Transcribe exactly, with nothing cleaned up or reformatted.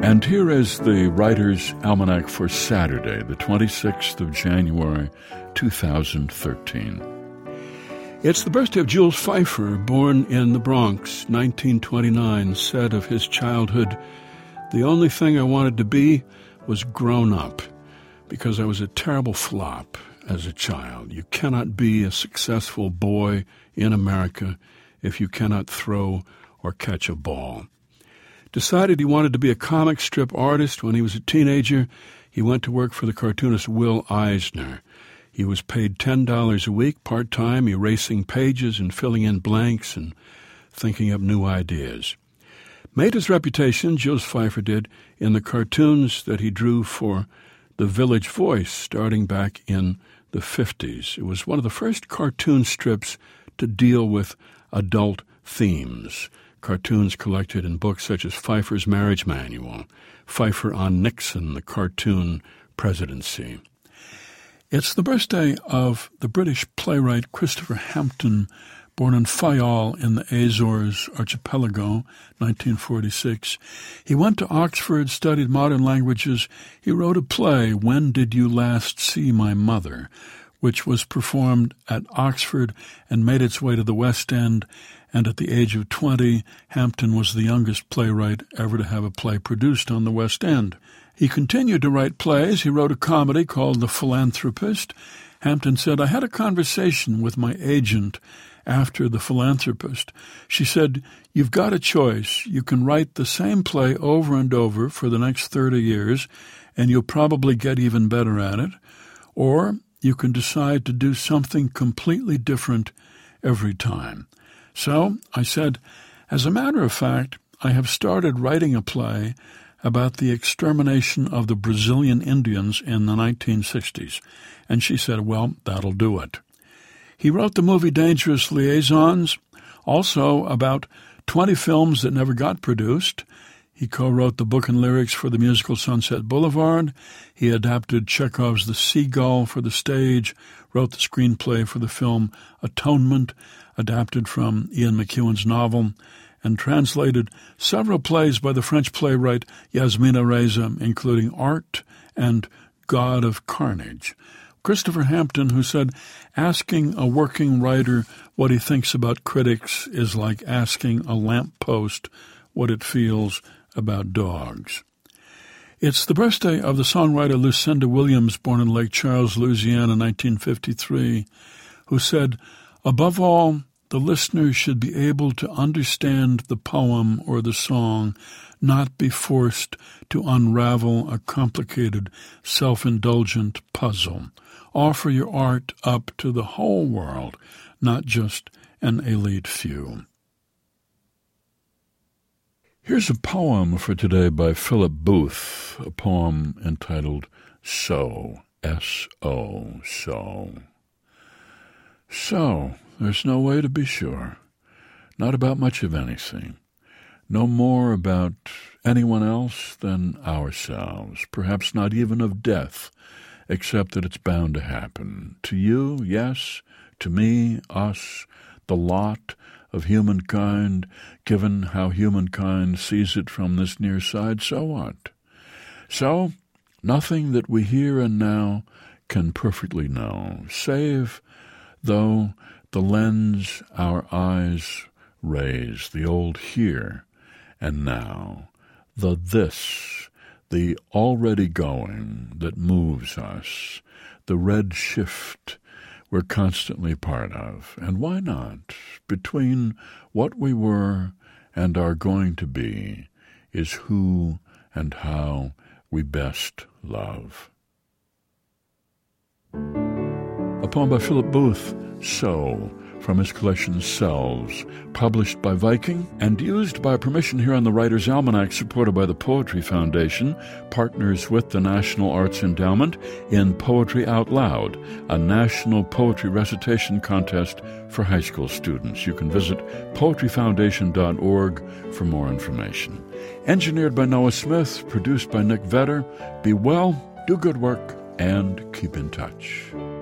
And here is the Writer's Almanac for Saturday, the twenty-sixth of January, two thousand thirteen. It's the birthday of Jules Feiffer, born in the Bronx, nineteen twenty-nine, said of his childhood, "The only thing I wanted to be was grown up, because I was a terrible flop as a child. You cannot be a successful boy in America if you cannot throw or catch a ball." Decided he wanted to be a comic strip artist when he was a teenager. He went to work for the cartoonist Will Eisner. He was paid ten dollars a week, part-time, erasing pages and filling in blanks and thinking up new ideas. Made his reputation, Jules Feiffer did, in the cartoons that he drew for the Village Voice starting back in the fifties. It was one of the first cartoon strips to deal with adult themes. Cartoons collected in books such as Pfeiffer's Marriage Manual, Pfeiffer on Nixon, the Cartoon Presidency. It's the birthday of the British playwright Christopher Hampton, born in Fayal in the Azores archipelago, nineteen forty-six. He went to Oxford, studied modern languages. He wrote a play, When Did You Last See My Mother?, which was performed at Oxford and made its way to the West End. And at the age of twenty, Hampton was the youngest playwright ever to have a play produced on the West End. He continued to write plays. He wrote a comedy called The Philanthropist. Hampton said, "I had a conversation with my agent after The Philanthropist. She said, 'You've got a choice. You can write the same play over and over for the next thirty years, and you'll probably get even better at it. Or you can decide to do something completely different every time.' So I said, 'As a matter of fact, I have started writing a play about the extermination of the Brazilian Indians in the nineteen sixties. And she said, 'Well, that'll do it.' He wrote the movie Dangerous Liaisons, also about twenty films that never got produced. He co-wrote the book and lyrics for the musical Sunset Boulevard. He adapted Chekhov's The Seagull for the stage, wrote the screenplay for the film Atonement, adapted from Ian McEwan's novel, and translated several plays by the French playwright Yasmina Reza, including Art and God of Carnage. Christopher Hampton, who said, "Asking a working writer what he thinks about critics is like asking a lamppost what it feels about dogs." It's the birthday of the songwriter Lucinda Williams, born in Lake Charles, Louisiana, nineteen fifty-three, who said, "Above all, the listener should be able to understand the poem or the song, not be forced to unravel a complicated, self-indulgent puzzle. Offer your art up to the whole world, not just an elite few." Here's a poem for today by Philip Booth, a poem entitled So, S O, So. So, there's no way to be sure, not about much of anything, no more about anyone else than ourselves, perhaps not even of death, except that it's bound to happen. To you, yes, to me, us, the lot of humankind, given how humankind sees it from this near side, so what? So, nothing that we here and now can perfectly know, save, though, the lens our eyes raise, the old here and now, the this, the already going that moves us, the red shift we're constantly part of. And why not? Between what we were and are going to be is who and how we best love. A poem by Philip Booth, So, from his collection Selves, published by Viking and used by permission here on the Writer's Almanac, supported by the Poetry Foundation, partners with the National Arts Endowment in Poetry Out Loud, a national poetry recitation contest for high school students. You can visit poetry foundation dot org for more information. Engineered by Noah Smith, produced by Nick Vetter. Be well, do good work, and keep in touch.